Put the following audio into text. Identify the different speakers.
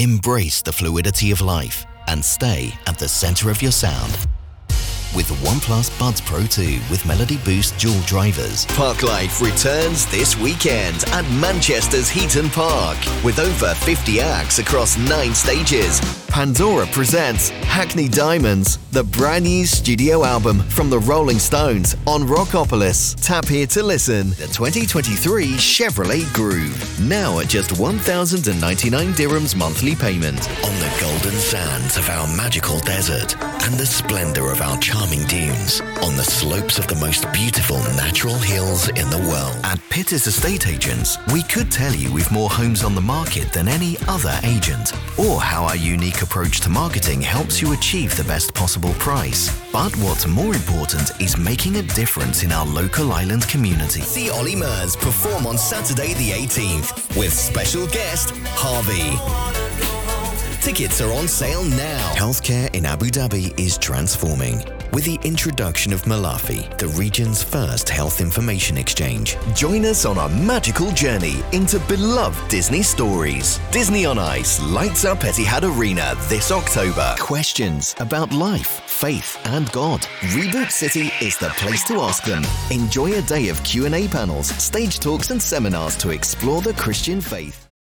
Speaker 1: Embrace the fluidity of life and stay at the center of your sound. With the OnePlus Buds Pro 2 with Melody Boost dual drivers.
Speaker 2: Parklife returns this weekend at Manchester's Heaton Park with over 50 acts across 9 stages. Pandora presents Hackney Diamonds, the brand new studio album from the Rolling Stones on Rockopolis. Tap here to listen. The 2023 Chevrolet Groove, now at just 1,099 dirhams monthly payment.
Speaker 1: On the golden sands of our magical desert and the splendor of our charming dunes, on the slopes of the most beautiful natural hills in the world. At Pittis Estate Agents, we could tell you we've more homes on the market than any other agent, or how our unique approach to marketing helps you achieve the best possible price. But what's more important is making a difference in our local island community.
Speaker 2: See Ollie Murs perform on Saturday the 18th with special guest Harvey. Tickets are on sale now.
Speaker 1: Healthcare in Abu Dhabi is transforming with the introduction of Malafi, the region's first health information exchange.
Speaker 2: Join us on a magical journey into beloved Disney stories. Disney on Ice lights up Etihad Arena this October. Questions about life, faith and God? Reboot City is the place to ask them. Enjoy a day of Q&A panels, stage talks and seminars to explore the Christian faith.